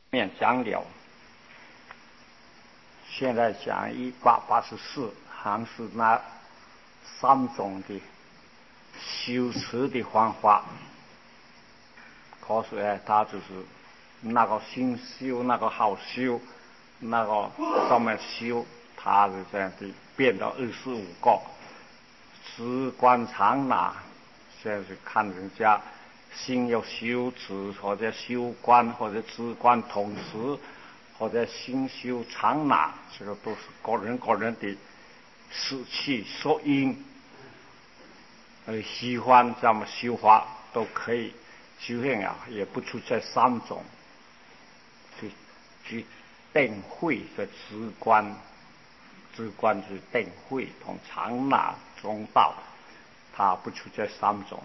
面讲了，现在讲1884，还是那3种的修持的方法。可是他就是那个新修，那个好修，那个上面修，他是这样的变到25个。直观常拿，现在是看人家心有修持，或者修观，或者直观同时，或者心修常拿，这个都是个人的士气所因，喜欢这么修法都可以修行啊，也不出这3种。去定慧的直观是定慧同常拿中道，它不出这3种。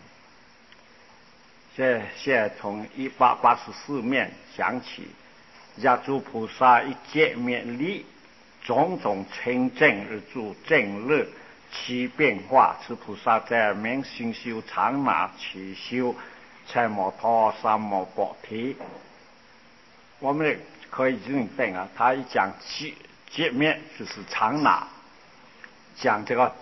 现在从1884面讲起，家诸菩萨一见面礼，种种清净而住正乐，其变化，此菩萨在明心修常拿，其修才摩托三摩波提。我们可以认定啊，他一讲界面就是常拿，讲这个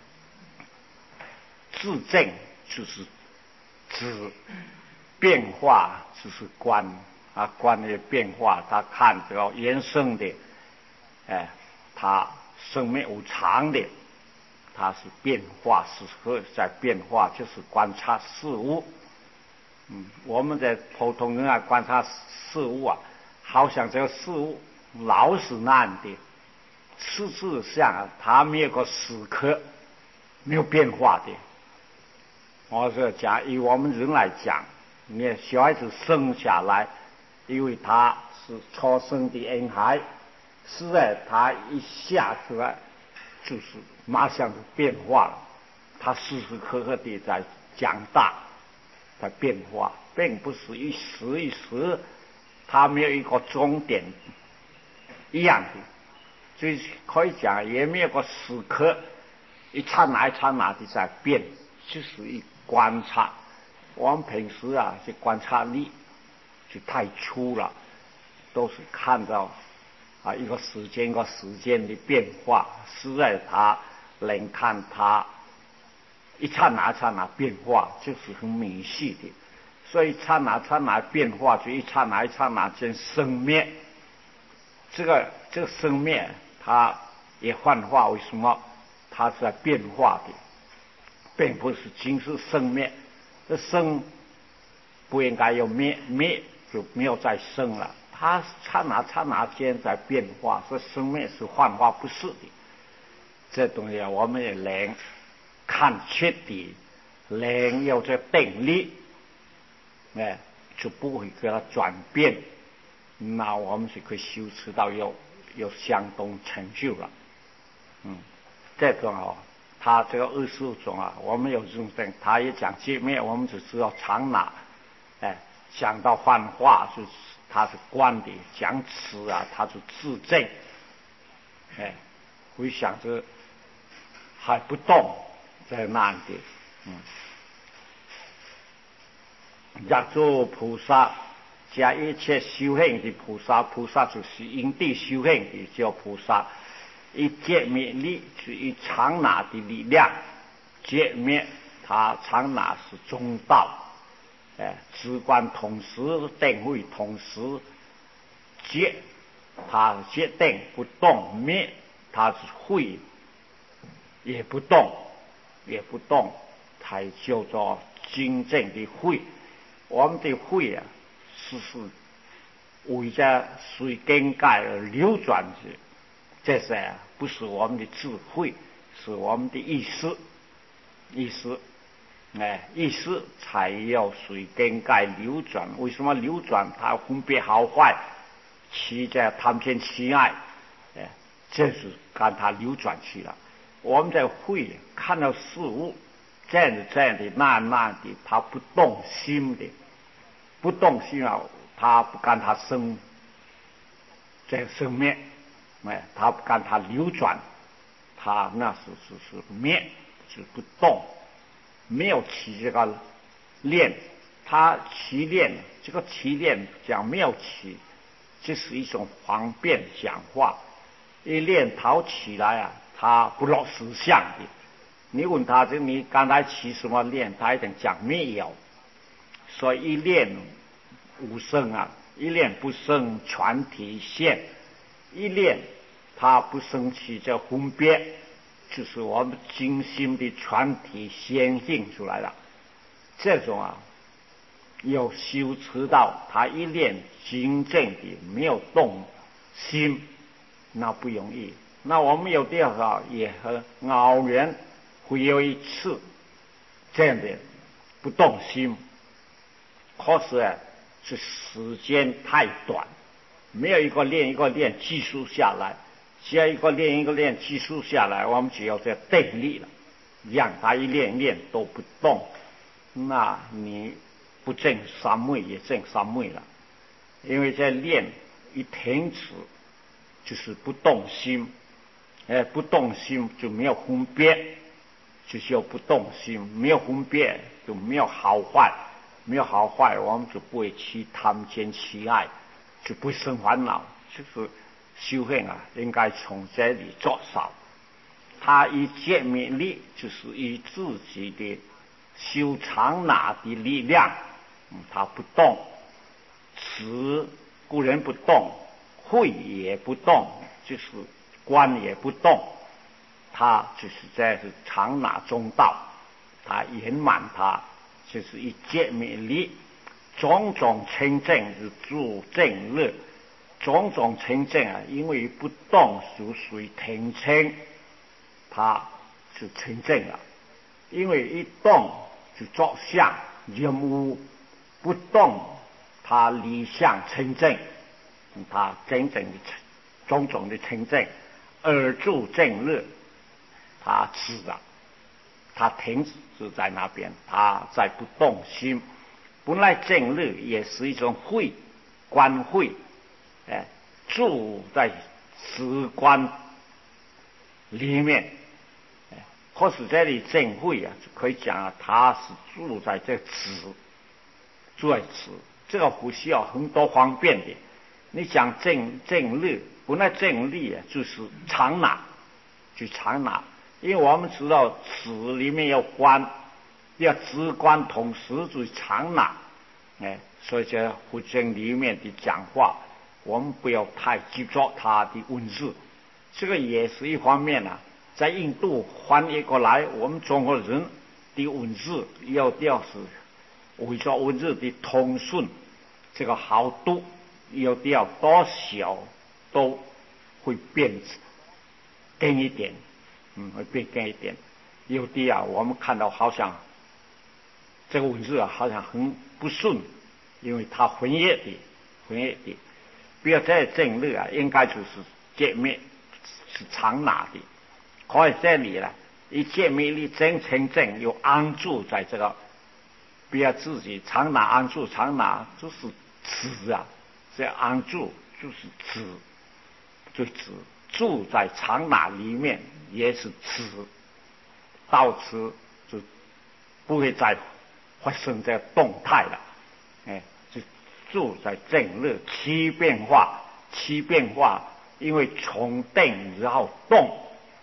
自证就是指变化，就是观啊，观的变化，他看这个原生的，他生命无常的，它是变化，是何在变化，就是观察事物。我们在普通人啊观察事物啊，好像这个事物老是那样的，事实上它没有个时刻没有变化的。我说讲以我们人来讲，你小孩子生下来，因为他是初生的婴孩，是在他一下子就是马上就变化了，他时时刻刻的在长大，在变化，并不是一时一时，他没有一个终点一样的，所以可以讲也没有个时刻，一刹那一刹那的在变，就是一观察。我们平时啊，这观察力就太粗了，都是看到一个时间的变化，实在他能看他一刹那一刹那变化，就是很明细的。所以刹那刹那变化，就一刹那一刹那间生灭。这个生灭，它也幻化，为什么？它是在变化的，并不是仅是生灭。这生不应该有灭，灭就没有再生了。它刹那刹那间在变化，所以生灭是幻化，不是的。这东西我们也能看彻底，能有这定力，就不会给它转变。那我们就可以修持到有相当成就了。这种他这个25种啊，我们有认定，他也讲界面，我们只知道常拿，讲到幻化，就是他是观的；讲词啊，他是自证，回想着还不动，在那里的，若诸菩萨。加一切修行的菩萨，菩萨就是因地修行的叫菩萨。一界灭力是以常拿的力量，界灭它常拿是中道，直观同时，定慧同时，界它界定不动，灭它是慧也不动，才叫做真正的慧。我们的慧啊，是围着随根界而流转的，这些不是我们的智慧，是我们的意识，意识才要随根界流转。为什么流转？它分别好坏，其在贪偏欺爱，这是让它流转去了。我们在慧看到事物这样的那的，它不动心的，不动心啊，他不干它生这生灭，他不干它流转，他那是灭，是不动，没有起这个念，他起念，这个起念讲没有起， 这是一种方便讲话。一念头起来啊，他不落实相的。你问他这你刚才起什么念，他一定讲没有。所以一念无生啊，一念不生全体现，一念它不生起这分别，就是我们精心的全体显现出来了。这种啊，要修持到他一念真正的没有动心，那不容易。那我们有的时候也很偶然会有一次这样的不动心，可是啊，是时间太短，没有一个练一个练技术下来，只要一个练一个练技术下来，我们只要这定力了，让他一练练都不动，那你不正三昧也正三昧了。因为在练一停止就是不动心，不动心就没有分别，就是要不动心，没有分别就没有好坏，没有好坏我们就不会去贪见其爱，就不会生烦恼。就是修行啊，应该从这里着手。他以见灭力，就是以自己的修长拿的力量，他不动，持固然不动，慧也不动，就是观也不动，他就是在是长拿中道，他圆满他就是以见灭力，种种清净是助正乐，种种清净啊，因为不动就属于停清，它是清净了。因为一动就作相任务，不动它离相清净，它真正的种种的清净而助正乐，它止了，它停止在那边，它在不动心。本来正乐也是一种慧，观慧，住在止观里面。可是这里正慧啊，可以讲啊，它是住在这止，住在止，这个不需要很多方便的。你讲正乐，本来正力啊就是常拿，就常拿，因为我们知道止里面要观，要止观同时就常拿，所以这佛经里面的讲话，我们不要太执着它的文字，这个也是一方面啊。在印度翻译过来，我们中国人的文字要是为着文字的通顺，这个好读，要多少都会变更一点，会变更一点。有的啊，我们看到好像这个文字啊，好像很不顺，因为它翻译的。比如在正律啊，应该就是见面是常拿的。可以这里呢，一见灭力真清净又安住在这个，不要自己常拿安住，常拿就是止啊，这安住就是止，就止住在常拿里面也是止，到此就不会再发生这动态了，就住在正乐七变化，因为从定然后动。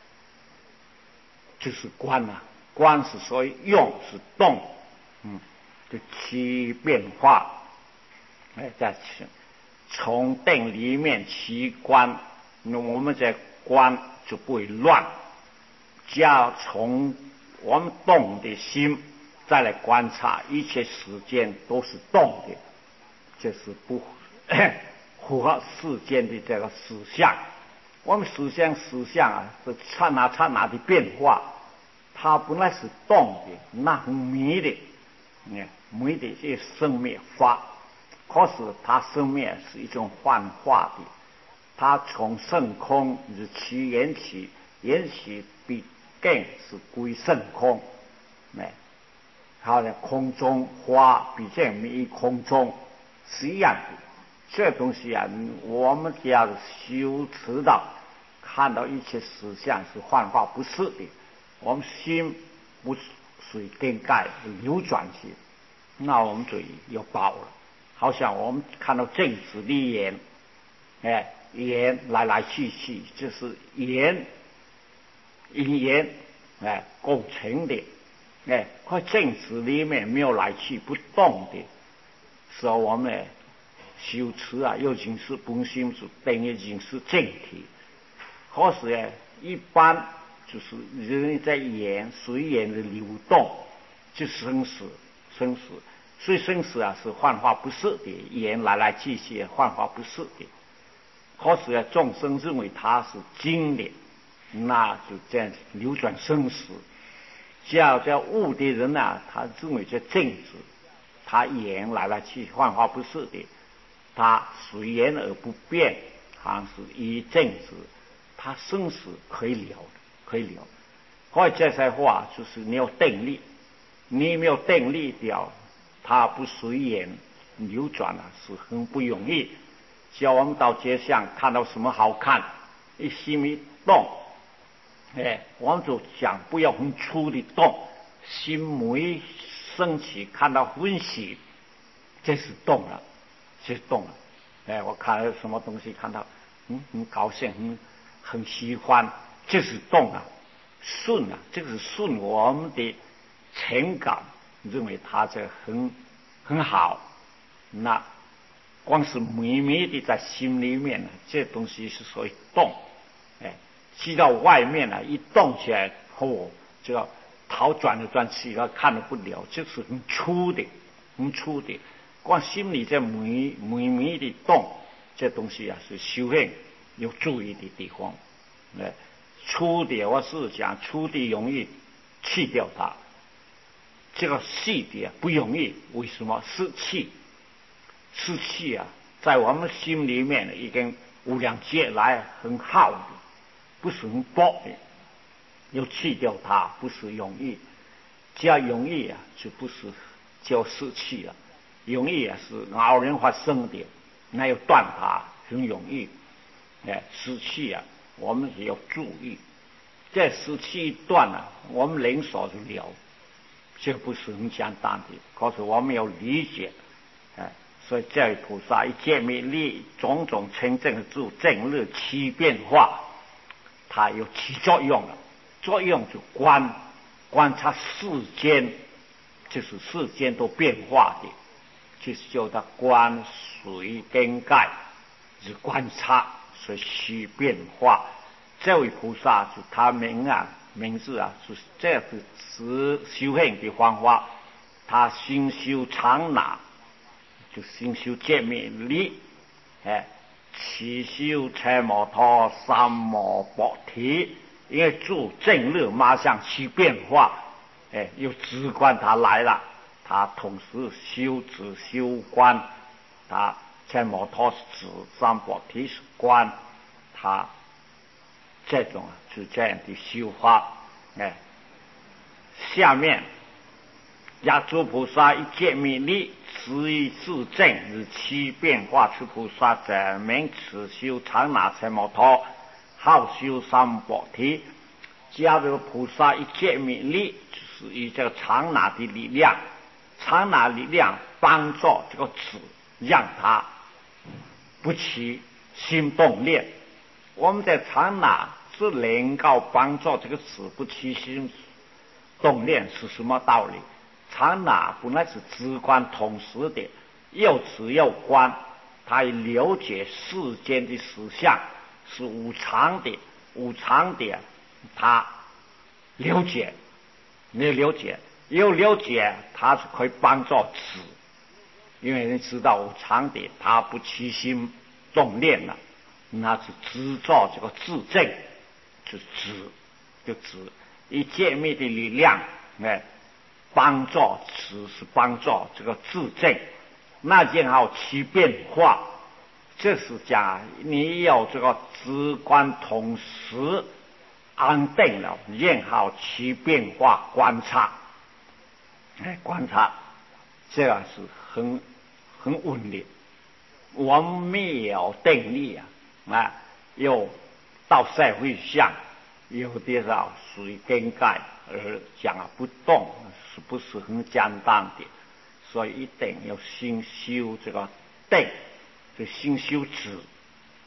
就是观啊，观是所以用是动，就七变化，在从定里面起观，那我们在观就不会乱，只要从我们动的心再来观察，一切时间都是动的，就是不符合世间的这个实相。我们实相啊，是刹那的变化，它本来是动的，那很迷的，迷的这生灭法，可是它生灭是一种幻化的，它从圣空是起缘起，缘起必更是归圣空，好像空中花比这迷空中是一样的。这东西啊，我们只要修持到看到一切实相是幻化不是的，我们心不随更改流转去，那我们就有报了。好像我们看到正子的眼， 言来来去去，就是言因言构成的，在正直里面没有来去不动的，所以我们修持又已经是本心是等于已经是正体。可是一般就是人在言随言的流动，就生死，所以生死是幻化不是的，言来来去去幻化不是的。可是众生认为它是经的，那就这样流转生死。叫悟的人他认为这正直，他言来来去幻化不是的，他随言而不变，好像是以正直，他生死可以了，可以了。所以这些话就是你有定力，你没有定力掉，他不随言流转是很不容易。叫我们到街上看到什么好看，一心一动，我们就讲不要很粗的动，心没升起，看到欢喜，这是动了，这是动了。我看到什么东西，看到很高兴，很喜欢，这是动了，顺了，这个是顺我们的情感，认为它这很好。那光是微微的在心里面这东西是属于动，去到外面一动起来，就要逃转来转去，看得不了，就是很粗的，很粗的。光心里这微微的动，这东西是修行有注意的地方。粗的我是讲粗的容易去掉它，这个细的不容易。为什么？湿气在我们心里面已经无量劫来很好的，不是很薄的，要去掉它不是容易。只要容易就不是叫湿气了，容易是偶然发生的，那要断它很容易。湿气我们也要注意，这湿气一断我们灵所就了，这不是很简单的。可是我们要理解，所以这位菩萨一见面立种种清净住正日七变化，它有起作用了。作用就观察世间，就是世间都变化的，就是叫它观随更改，是观察，所以七变化。这位菩萨就他名字就是这是修行的方法。他心修常拿，就心修见面力，七修车摩托三摩搏提，因为住正日马上七变化，又直观他来了，他同时修止修观，他车摩托是止，三搏提是观，他这种是这样的修法。下面亚诸菩萨一见面力，执以自正日七变化之菩萨者，名此修常拿车摩托，好修三搏提。假如菩萨一见面力，就是以这个常拿的力量，常拿力量帮助这个子，让他不起心动念。我们在常拿是能够帮助这个子不起心动念，是什么道理？常拿本来是直观同时的，又直又观，他了解世间的实相是无常的，他了解，你了解，有了解，他是可以帮助子，因为你知道无常的，他不起心动念了，那是制造这个自证，就指以见面的力量，帮助只是帮助这个自证，那然后其变化，这是讲你有这个直观同时安定了，然后其变化观察，观察，这个是很稳的。我们没有定力又到社会上，有的属于更改而讲不动，是不是很简单的？所以一定要先修这个定，就先修止，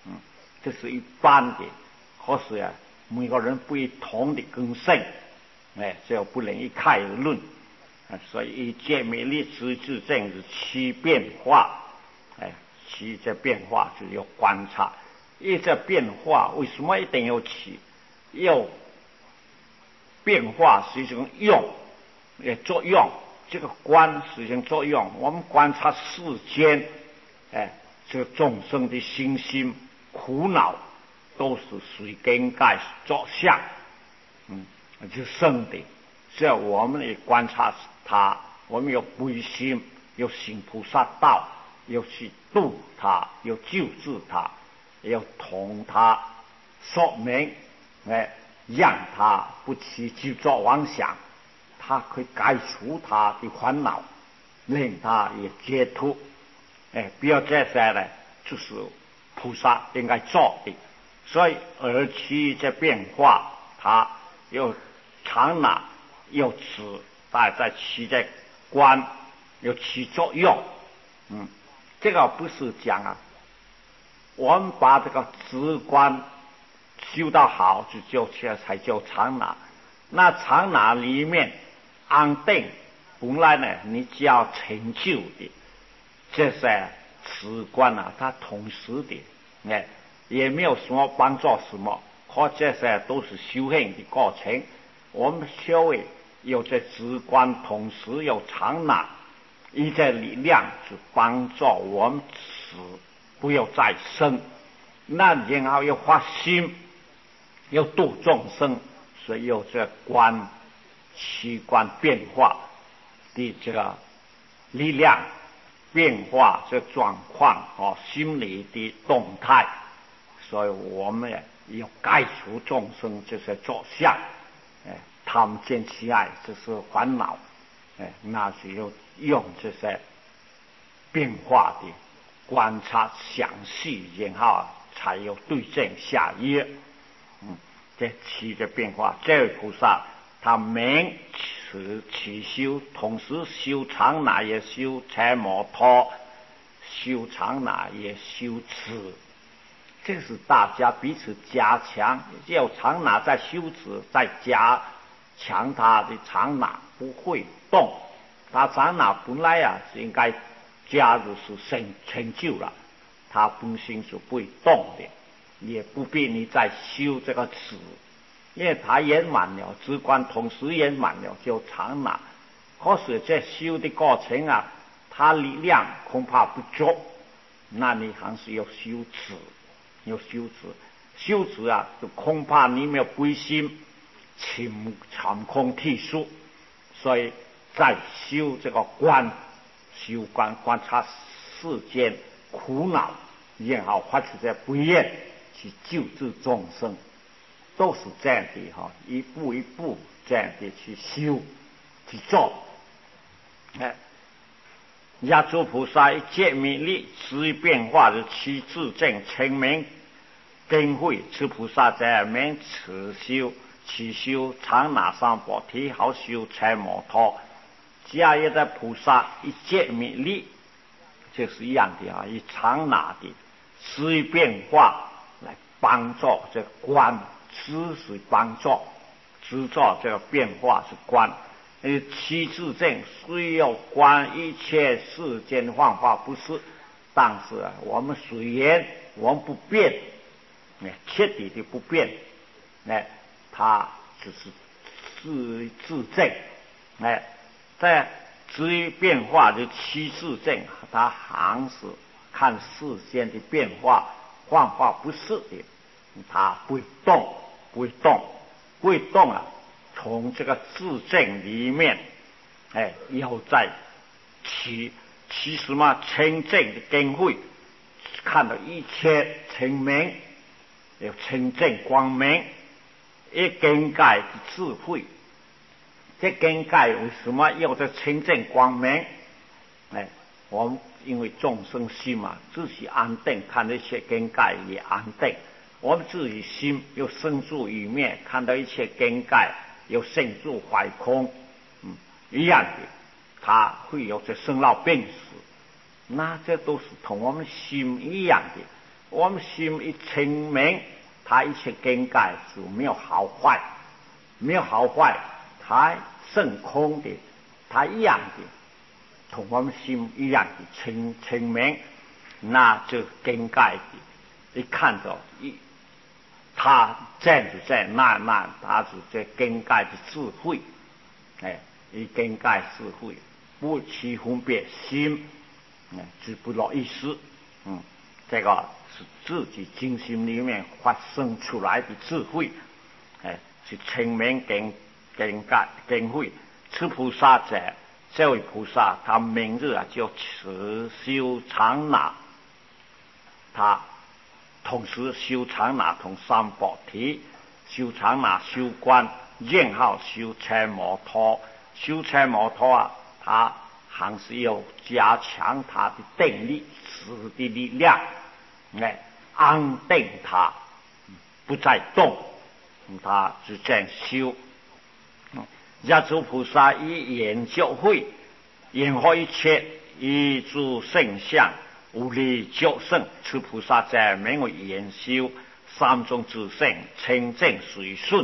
这是一般的。可是每个人不同的根性，这不能一概而论。所以以见灭力知自证是其变化，其这变化就要观察。因为这变化为什么一定要起？要变化是一种用，作用。这个观是一种作用。我们观察世间，这个众生的心心苦恼，都是随根盖作相，就生的。所以我们也观察他，我们要归心，要行菩萨道，要去度他，要救治他，要同他说明，让他不去执着妄想，他可以改除他的烦恼，令他也解脱。不要这些呢，就是菩萨应该做的。所以而其这变化，他要常拿，要持，在其这观，要起作用。这个不是讲我们把这个直观修到好，才叫常拿。那常拿里面安定，本来呢，你只要成就的这些直观它同时的，也没有什么帮助什么，或这些都是修行的过程。我们修为有这直观，同时有常拿，以这力量去帮助我们死，不要再生。那然后要发心，要度众生，所以有这观器官变化的这个力量，变化这状况心理的动态。所以我们要改除众生这些作相，他们见其爱，这是烦恼，那是要用这些变化的观察详细，然后才有对症下药。这七个变化，这位菩萨他明持起修，同时修常拿也修财摩托，修常拿也修持。这是大家彼此加强，要常拿在修持，再加强他的常拿不会动。他常拿本来是应该加入是成就了，他本身是不会动的，也不必你再修这个持，因为他圆满了，直观同时圆满了就常拿。可是这修的过程他力量恐怕不足，那你还是要修持。要修持就恐怕你没有归心，场空剃疏。所以在修这个观察世间苦恼，然后发出这不愿去救治众生，都是这样的一步一步这样的去修去做。亚诸菩萨一见灭力知变化的其自证清明根慧，此菩萨在明持修起修常拿三宝体好修财摩托。假一的菩萨一见灭力，就是一样的以常拿的知变化来帮助这观，知是帮助知照这个变化是观。其自证虽有观一切世间幻化不是，但是我们虽然我们不变，彻底的不变，它就是自证。在知变化的其自证，它还是看世间的变化幻化不是的，它不会动从这个自证里面，要在其什么清净的根慧，看到一切清明，有清净光明，一根盖的智慧。这根盖为什么要这清净光明？我们因为众生心自己安定，看到一切根盖也安定。我们自己心又生住于灭，看到一切根盖又生住怀空，一样的，它会有这生老病死，那这都是同我们心一样的。 我们心一清明，它一切境界就没有好坏，没有好坏，它剩空的，它一样的，同我们心一样的清明，那就境界的，一看到他这样就这样，那他是这境界的智慧，一境界智慧，不起分别心，就不落意思，这个是自己精心里面发生出来的智慧，是清明境慧。此菩萨者，这位菩萨他明日就持修长那，他同时修长那同三宝体，修长那修观，然后修车摩托，修车摩托他还是要加强他的定力，使的力量，安定他，不再动，他就这样修。亚洲菩萨以研究会，研合一切，以诸圣相，无力救圣。此菩萨者名为研修三种之圣，清净随顺。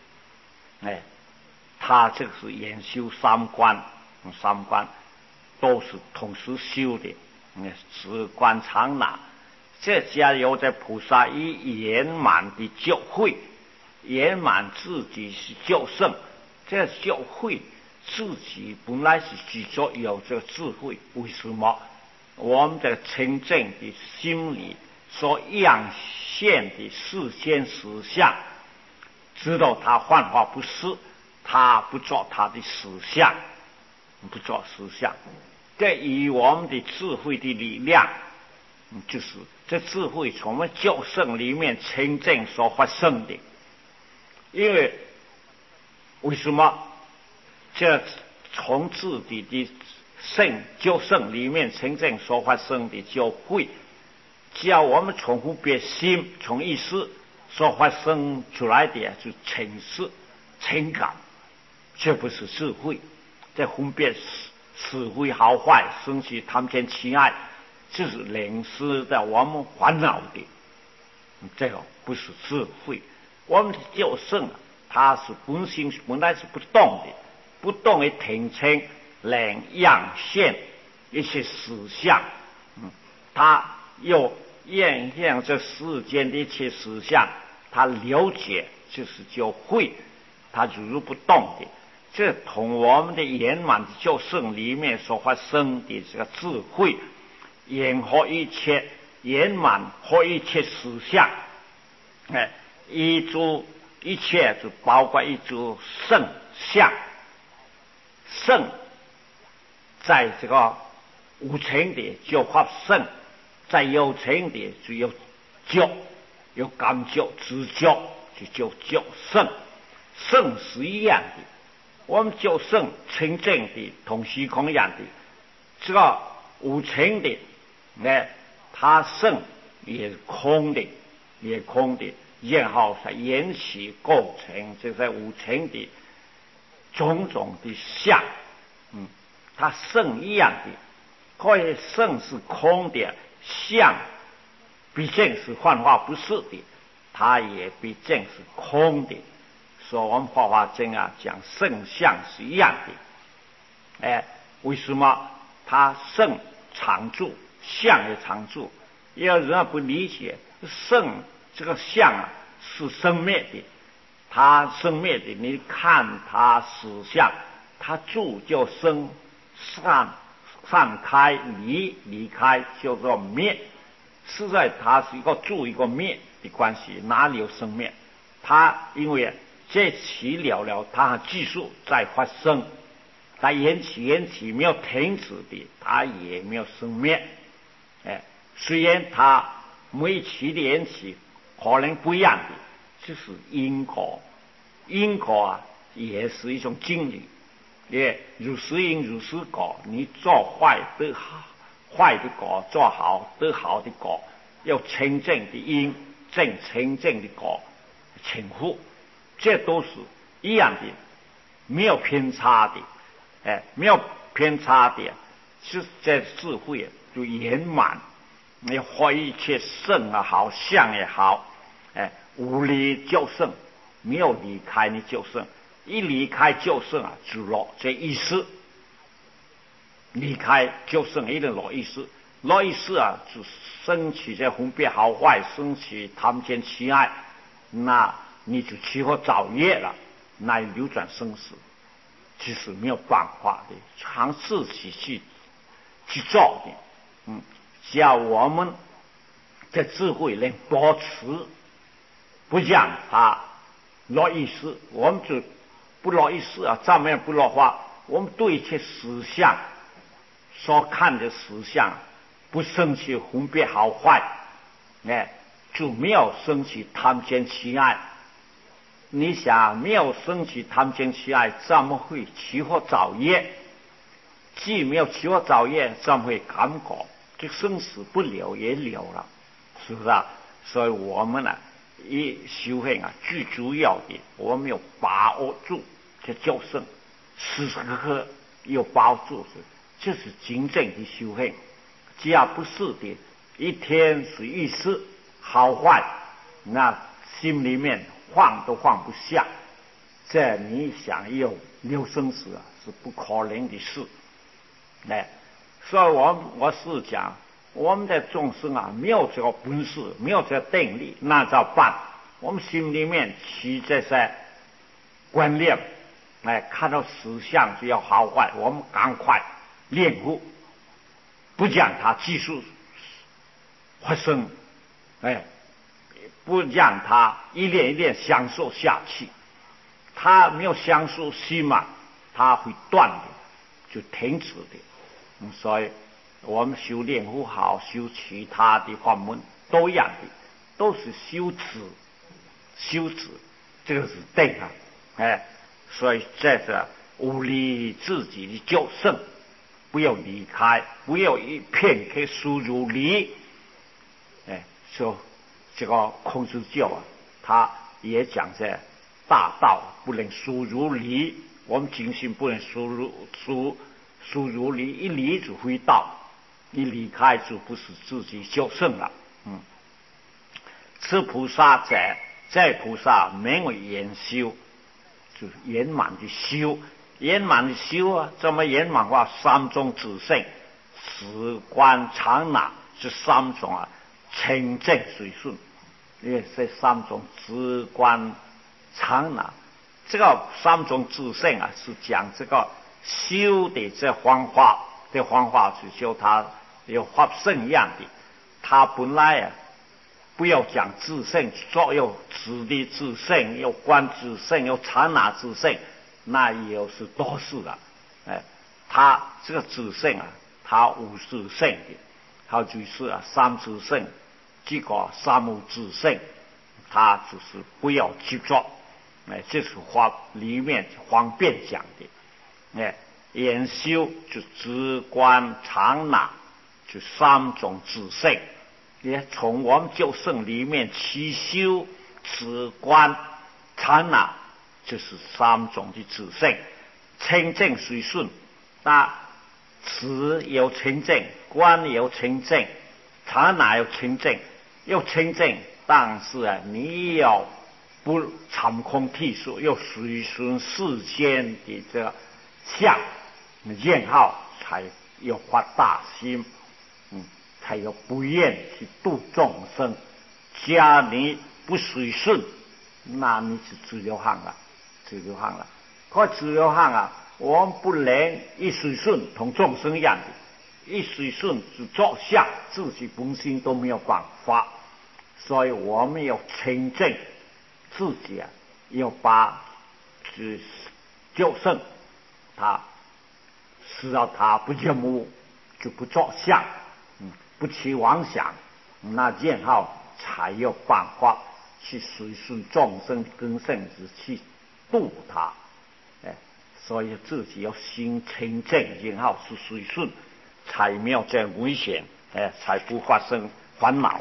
他这个是研修三观都是同时修的。止观常那，这家有这菩萨以圆满的救慧，圆满自己是救圣。这教会自己本来是具足有这个智慧，为什么我们的清净的心里所样现的世间实相，知道他幻化不实，他不做他的实相，不做实相，这以我们的智慧的力量，就是这智慧从我们教圣里面清净所发生的。因为什么？这从自己的教圣里面清净所发生的教会，叫我们从分别心、从意识所发生出来的就是情绪、情感，这不是智慧。这分别是非好坏、生气、贪嗔痴爱，这是临时的我们烦恼的，这个不是智慧。我们的教圣他是本来是不动的，不动的停清能样现一些实相，他又验现这世间的一切实相，他了解就是叫慧，他如不动的，这同我们的圆满的教圣里面所发生的这个智慧，演合一切圆满和一切实相，一诸一切就包括一诸圣相。圣在这个无情的就发圣，在有情的就有觉，有感觉知觉，就叫圣。圣是一样的，我们叫圣清净的同虚空一样的，这个无情的它圣也是空的，然后才引起构成这些无情的种种的相，它圣一样的，可以圣是空的，相毕竟是幻化不是的，它也毕竟是空的。所以我们法华经讲圣相是一样的，为什么它圣常住，相也常住？有人不理解，圣这个相是生灭的，它生灭的，你看它实相，它住就生，散开离开叫做灭，实在它是一个住一个灭的关系，哪里有生灭？它因为这起了，它继续在发生，它延起没有停止的，它也没有生灭。虽然它每起的延起可能不一样的，就是因果也是一种经理，也如是因如是果，你做坏得坏的果，做好得好的果，要清净的因正清净的果，请复，这都是一样的，没有偏差的，没有偏差的，是这智慧就圆满你活一切圣也好，相也好，无离就圣，没有离开你就圣，一离开就圣就落这意思。离开就圣一定落意思，落意思就升起这分别好坏，升起贪奸欺爱，那你就起火造业了，那流转生死，其实没有办法的，常自己去做的。只要我们的智慧能保持，不让它落意识，我们就不落意识上面不落话，我们对一切实相所看的实相不生起分别好坏，就没有生起贪奸欺爱。你想没有生起贪奸欺爱，怎么会起火造业？既没有起火造业，怎么会感觉这生死不了也了了？是不是啊？所以我们一修行最主要的，我们要把握住这救生，时时刻刻要把握住，这是真正的修行。只要不是的，一天是一时好坏，那心里面放都放不下，这你想要留生死是不可能的事。所以我是讲，我们的众生没有这个本事，没有这个定力，那怎么办？我们心里面起这些观念，看到实相就要好坏，我们赶快练悟，不让它继续发生，不让它一练一练享受下去。它没有享受心嘛，它会断的，就停止的。所以我们修炼不好，修其他的法门都一样的，都是修止，这个是对所以这是无离自己的救胜，不要离开，不要一片刻输入离。说这个孔子教他也讲这大道不能输入离，我们精心不能输入离，一离就回道，一离开就不是自己修圣了。此菩萨在菩萨没有圆修，就是圆满的修，圆满的修怎么圆满化？三种自性，止观常那，这三种清净水顺，因为这三种止观常那，这个三种自性是讲这个修的这方法，这方法是修它有法身一样的，它本来不要讲自性，所有止的自性，有观自性，有常那自性，那也是多事了。它这个自性它无自性的，它就是三自性，这个三无自性，它就是不要执着。这是法里面方便讲的。研修就止观常那，就三种自性。也从我们救圣里面起修止观常那，就是三种的自性，清净随顺。那止有清净，观有清净，常那有清净，有清净，但是你要不长空替数，要随顺世间的这个相，然后才有发大心，才有不愿去度众生。假你不随顺，那你是自流汗了。可自流汗我们不能一随顺同众生一样的，一随顺是作相，自己本心都没有办法。所以我们要清净自己要把救圣他使到他不见目，就不作相，不起妄想，那然后才有办法去随顺众生根性之去度他。所以自己要心清净，然后是随顺，才没有这危险，才不发生烦恼。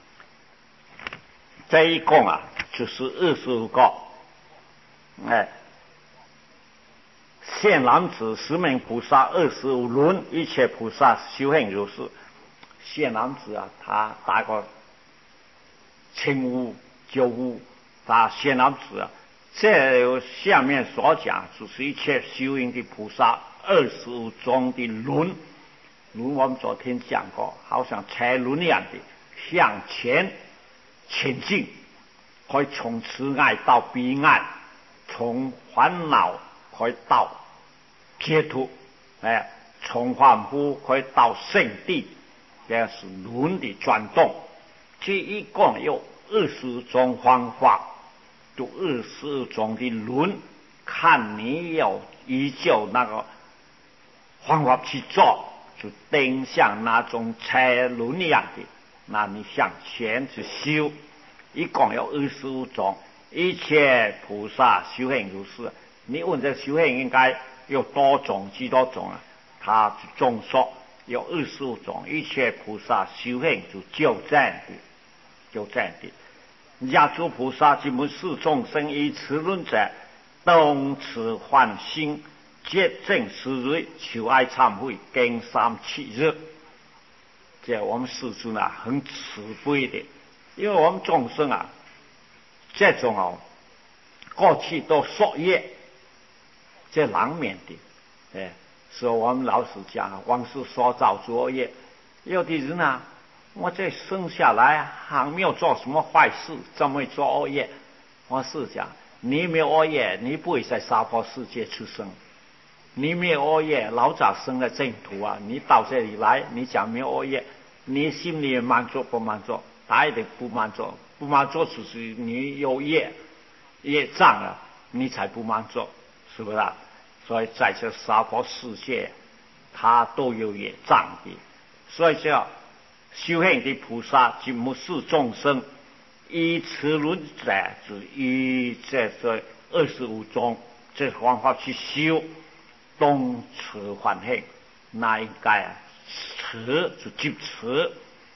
这一共就是25个。现男子十名菩萨25轮，一切菩萨修行如是。 谢男子啊，他打过清污旧污，他谢男子啊，这下面所讲就是一切修行的菩萨25种的轮，如我们昨天讲过，好像车轮一样的向前前进，可以从慈爱到悲哀，从烦恼可以到解脱，从凡夫可以到圣地，这是轮的转动。这一共有20种方法，就20种的轮，看你要依旧那个方法去做，就登像那种车轮一样的，那你向前去修，一共有25种。一切菩萨修行如是。你问这修行应该有多种几多种啊？他去众说有25种。一切菩萨修行就这样的。亚诸菩萨及无始众生以此论者，动持幻心，皆正思维，求爱忏悔，更三七日。这我们世尊啊，很慈悲的，因为我们众生啊，这种过去都作业，这难免的，所以我们老实讲，往事所造诸恶业。有的人啊，我这生下来还没有做什么坏事，怎么会做恶业？我是讲，你没有恶业，你不会在娑婆世界出生。你没有恶业，老早生了净土啊！你到这里来，你讲没有恶业，你心里满足不满足？答应不满足，不满足就是你有业障了，你才不满足，是不是啊？所以在这娑婆世界，他都有业障的。所以叫修行的菩萨及无始众生，依此轮者，是依这25种这方法去修。动持欢喜，那应该持就接持，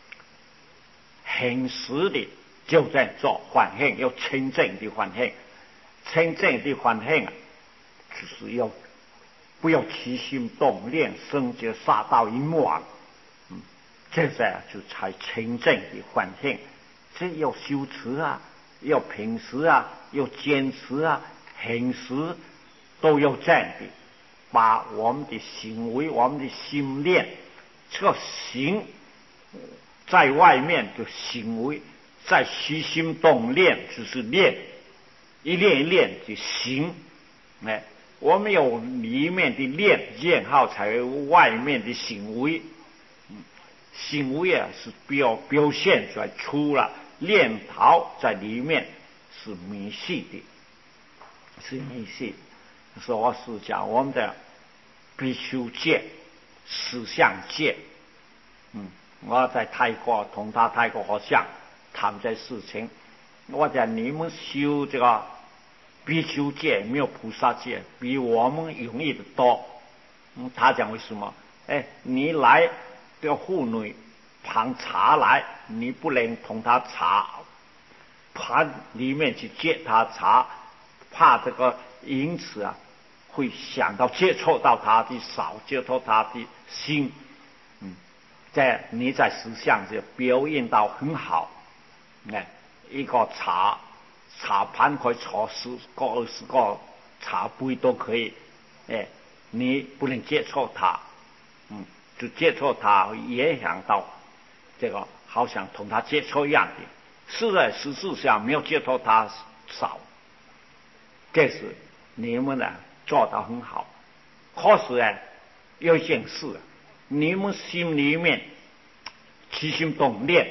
行持的就在做欢喜，要清净的欢喜。清净的欢喜啊，就是要不要起心动念，生就杀到一妄，这才就才清净的欢喜。这要修持啊，要平时啊，要坚持啊，行持都要这样的。把我们的行为，我们的心念，这个行在外面的行为，在起心动念就是念，一念一念的行，我们有里面的念好，才有外面的行为。行为啊是表现出了念头在里面是迷信的，是迷信。说是讲我们的必修戒、思想戒。我在泰国同他泰国和尚谈这事情，我讲你们修这个必修戒没有菩萨戒，比我们容易的多。他讲为什么？你来这个妇女盘茶来，你不能同他茶盘里面去接他茶，怕这个因此啊会想到接触到他的手，接触他的心。你在实相就表现到很好。一个茶盘可以坐10个20个茶杯都可以。你不能接触他，就接触他影响到这个，好像同他接触一样的。实质上没有接触他少，这是你们呢做得很好。可是有一件事，你们心里面起心动念，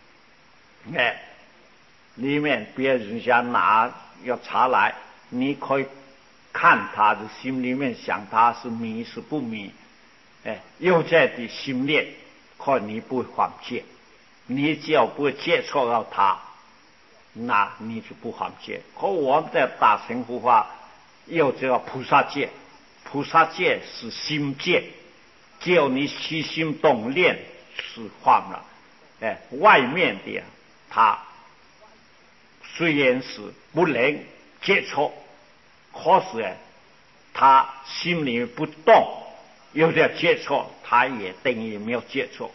里面别人家拿要茶来，你可以看他的心里面想他是迷是不迷。有这的心念，可你不会犯戒。你只要不会接触到他，那你就不犯戒。可我们在大乘佛法有这个菩萨戒，菩萨戒是心戒，只有你起心动念是犯了。外面的他虽然是不能接触，可是他心里不动，有点接触，他也等于没有接触。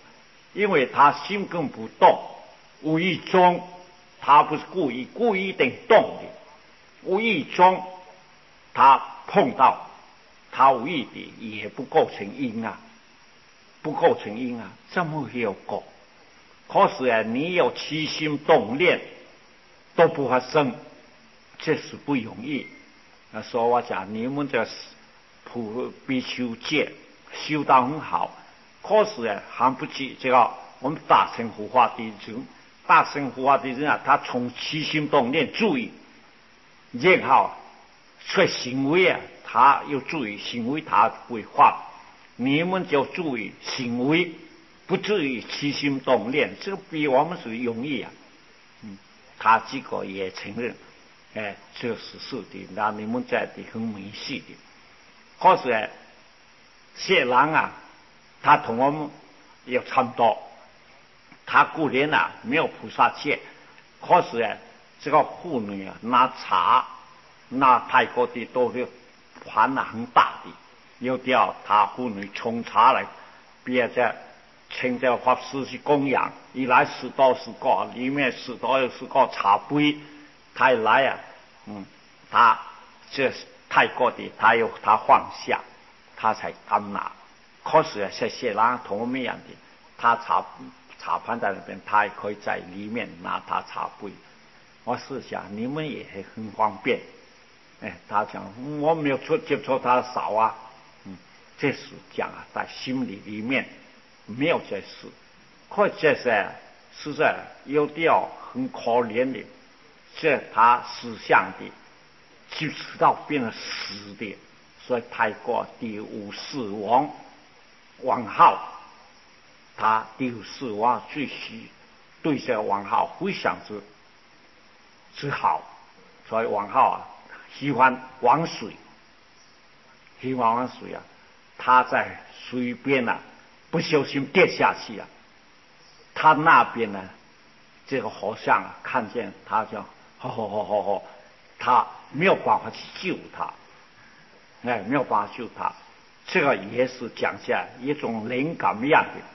因为他心根不动，无意中他不是故意一定动的，无意中他碰到，他无意的也不构成因啊，不构成因啊，这么有果。可是啊，你有起心动念都不发生，这是不容易。所以我讲你们这比丘戒修得很好，可是啊还不及这个我们大乘护法的人，大乘护法的人啊，他从起心动念注意，然后所以行为啊，他又注意行为，他不会犯。你们就注意行为，不至于起心动念，这个比我们是容易啊。他这个也承认，这是是的，那你们在的很明细的。可是啊，谢郎啊，他同我们也差不多，他固然啊没有菩萨戒，可是啊，这个妇女啊拿茶，拿泰国的都是盘啊很大的，有的他妇女冲茶来，别在请这法师去供养，一来10多10个，里面10多10个茶杯，他一来啊，他这泰国的他放下，他才敢拿。可是啊，谢郎同我们一样的，他茶盘在那边，他也可以在里面拿他茶杯。我试想你们也很方便，他讲我没有接触他少啊，这是讲啊，在心里面没有这事，可这是实在有点很可怜的，这他思想的就知道变成死的，所以泰国第五世王浩，他第五世王最喜对这王浩非常之好，所以王浩啊喜欢玩水，啊，他在水边啊不小心跌下去了，他那边呢这个和尚啊看见他就吼，他没有办法去救他，没有办法救他，这个也是讲下一种灵感一样的。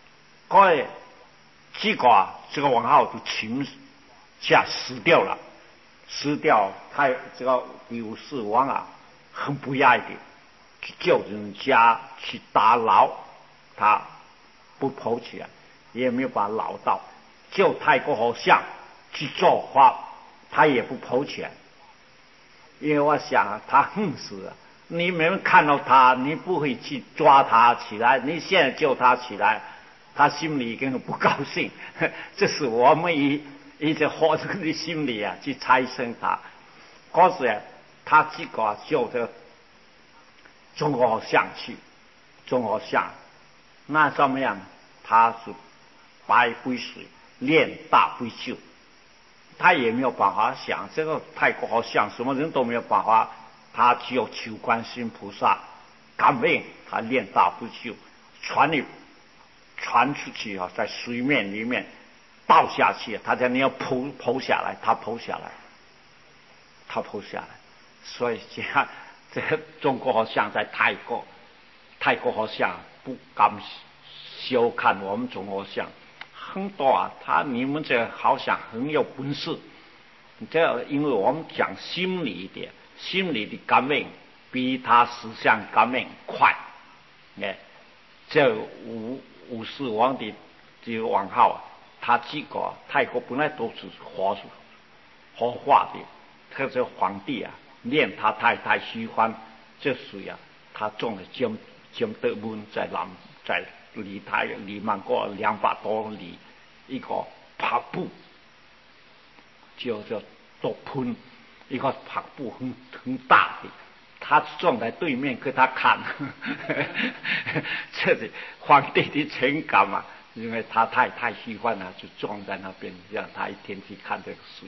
结果啊，这个王浩就情下死掉了，他这个第五世王啊很不爱的，去救人家去打捞，他不跑起来，也没有把他捞到，救泰国和尚去做法，他也不跑起来，因为我想他恨死了，你没有看到他，你不会去抓他起来，你现在救他起来，他心里根本不高兴，这是我们一直活着的心理啊，去猜测他。可是啊，他这个就这个中和尚去，中和尚那怎么样？他是白杯水练大杯酒，他也没有办法想这个泰国和尚什么人都没有办法，他只有求观世音菩萨感应，他练大杯酒传出去啊，在水面里面倒下去，他讲你要剖下来，他剖下来，所以这个中国和尚在泰国和尚不敢小看我们中国和尚，很多啊，你们这好像很有本事，这因为我们讲心理的，心理的感应比他思想感应快，这五世王的这个王浩啊，他几个泰国本来都是活化的，他这皇帝啊，念他太喜欢这水啊，他种了金德门在离曼谷200多里一个瀑布，叫多喷一个瀑布很大的。他撞在对面给他看，这是皇帝的情感嘛，因为他太喜欢了，就撞在那边，让他一天去看这个水。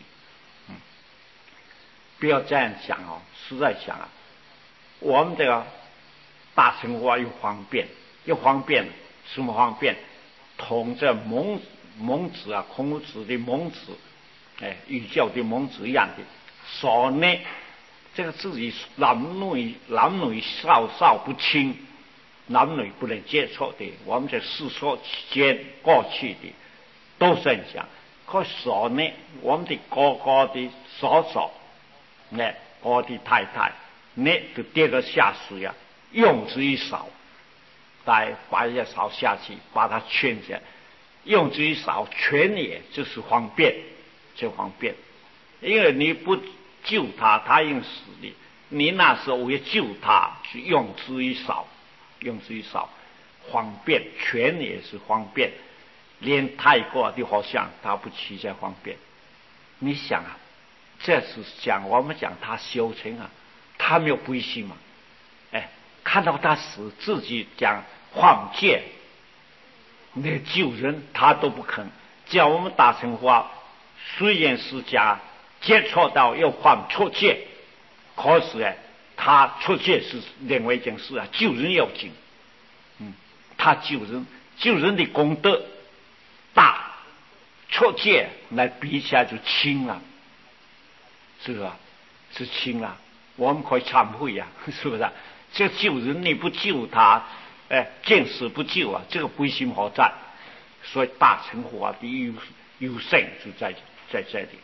不要这样想哦，实在想啊，我们这个大乘法又方便，什么方便？同这孟子啊，孔子的孟子，儒教的孟子一样的，所内这个自己男女少不清， 男女不能接触的，我们这世俗间过去的都是这样。可是呢，我们的哥哥的嫂嫂，我的太太，就跌得下水啊，用之一勺，再把这勺下去，把它圈起来，用之一勺，圈也就是方便，就方便。因为你不救他，他应死的。你那时候为救他，去用之一勺，用之一勺，方便，全也是方便。连泰国的和尚他不起这方便。你想啊，这是讲我们讲他修成啊，他没有悲心嘛？看到他死，自己讲放戒，那救人他都不肯。叫我们大乘法，虽然是讲接触到要犯错戒，可是他错戒是另外一件事啊，救人要紧。他救人的功德大，错戒来比起来就轻了，是吧？是轻了，我们可以忏悔呀，是不是？这救人你不救他，见死不救啊，这个悲心何在？所以大乘法的优胜就在这里。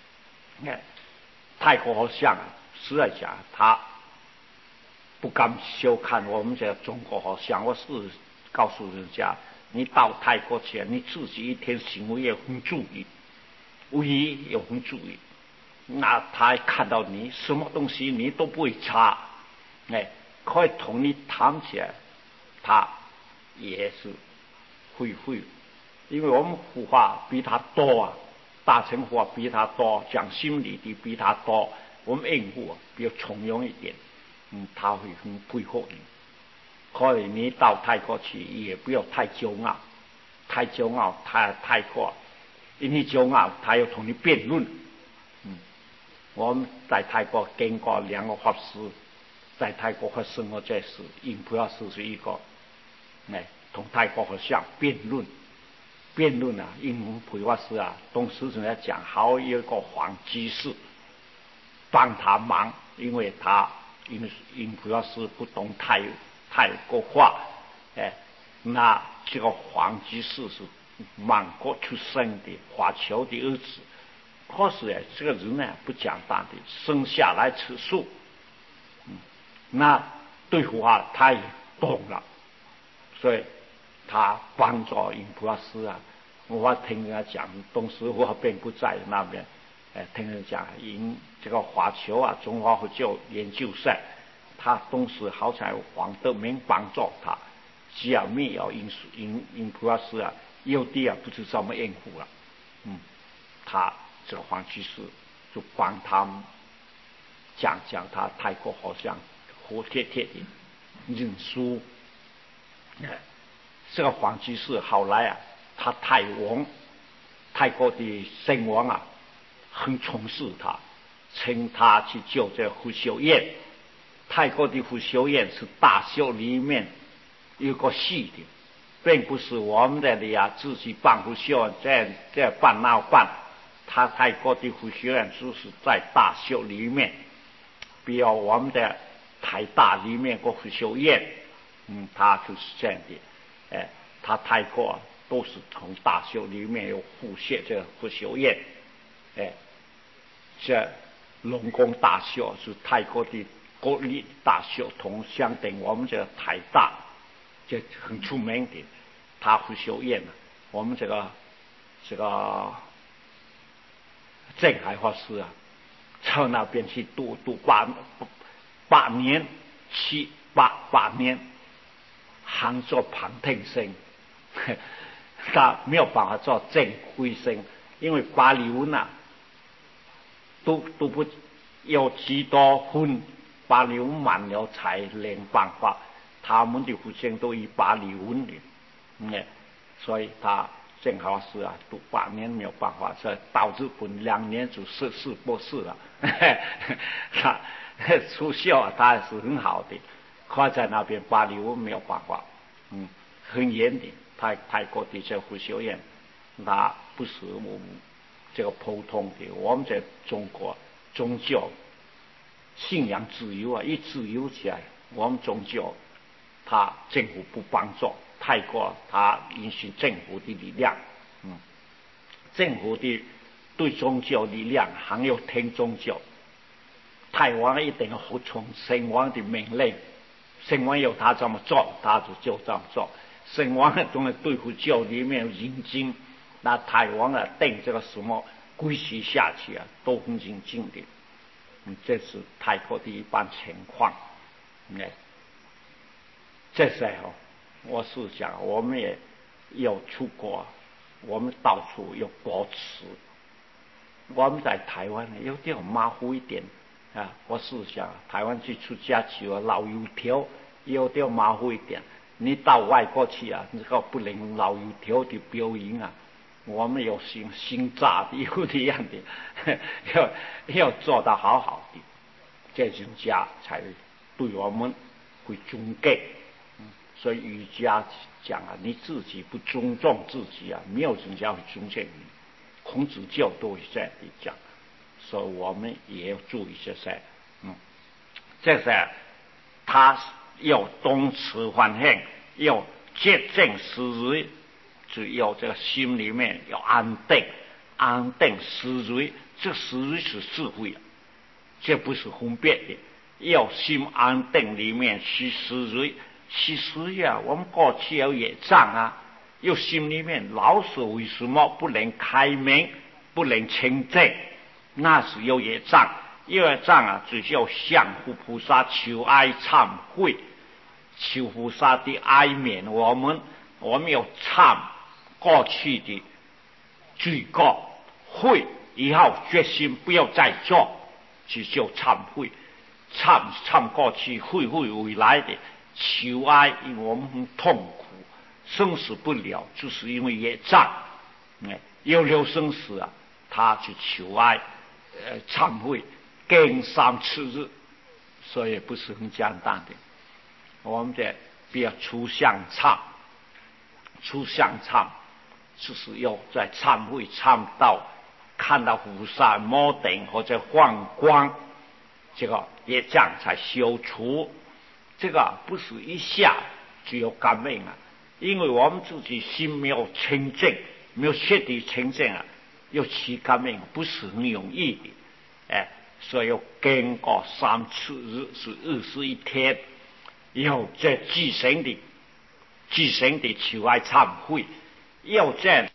泰国和尚实在讲，他不敢小看我们这中国和尚。我是告诉人家，你到泰国去，你自己一天行为也很注意，唯一也很注意。那他看到你什么东西你都不会差，可以同你谈起来，他也是会，因为我们佛法比他多啊，大乘佛法比他多，讲心理的比他多，我们应付比较从容一点，他会很配合你。所以你到泰国去也不要太骄傲，太骄傲太过，因为骄傲他要同你辩论。我们在泰国见过两个法师，在泰国发生过这事，印普拉斯是一个，同泰国和尚辩论啊，印普拉斯啊，东师兄在讲，好有一个黄居士帮他忙，因为他印普拉斯不懂泰国话，那这个黄居士是满国出生的华侨的儿子。可是这个人呢不讲道的，生下来吃素，那对佛法他也懂了，所以他帮助印普拉斯啊。我听人家讲，东师傅并不在那边，听人讲这个华侨啊，中华佛教研究社，他东时好像黄德明帮助他，只要没有印普拉斯啊，有的啊不知怎么应付了，他这个黄居士就帮他们讲他泰国好像活贴的认输。这个黄居士后来啊，他泰国的圣王啊，很重视他，请他去救这胡修燕。泰国的胡修燕是大修里面有个戏的，并不是我们这里啊自己办胡修这办那办。他泰国的胡修燕就是在大修里面，比如我们的台大里面个胡修燕，他就是这样的。他泰国都是从大修里面有复写这胡修燕。这龙宫大修是泰国的国立大修，同相等我们这台大，这很出名的。他胡修燕我们这个镇海法师啊，到那边去读8年8年，杭州旁听生，他没有办法做正规生，因为巴黎文啊都不有几多分，巴黎文满了才能办法，他们的学生都以巴黎文的，所以他正好是啊读8年没有办法，所以到日本2年就硕士博士了。他出校啊，他是很好的，可在那边巴黎文没有办法，很严的。泰国的这胡修燕，那不是我们这个普通的，我们在中国宗教信仰自由啊，一自由起来，我们宗教他政府不帮助，泰国他允许政府的力量，政府的对宗教力量还要听宗教。泰王一定要服从神王的命令，神王要他这么做，他就这么做。神王中的对付教里面有认真，那泰王定这个什么规矩下去都很认真的。这是泰国的一般情况。这时候我是讲，我们也要出国，我们到处有国耻。我们在台湾有点马虎一点我是想台湾去出家去老油条有点马虎一点。你到外国去这个不能老油条的表演我们有新炸的有这样的要做得好好的，这人家才对我们会尊敬。所以儒家讲你自己不尊重自己没有人家会尊敬你。孔子教都是这样的讲，所以我们也要注意这些。这是他要动词反省，要洁净思维，就要这个心里面要安定，安定思维。这思维是智慧这不是分别的。要心安定里面去思维，去思维我们过去有业障又心里面老是为什么不能开明，不能清净，那是有业障。业障只需要向菩萨求哀忏悔，求菩萨的哀悯我们要忏过去的罪过，悔以后决心不要再做，只叫忏悔。忏过去，悔未来的，求哀因为我们很痛苦，生死不了，就是因为业障。有了生死他去求哀忏悔更3次日，所以不是很简单的。我们的比较出相忏就是要在忏悔忏到看到菩萨摩顶或者放光，这个业障才消除。这个不是一下就有感应因为我们自己心没有清净，没有彻底清净要起感应不是很容易的。所以要经过3次日是21天，要这自省的求哀忏悔，要这样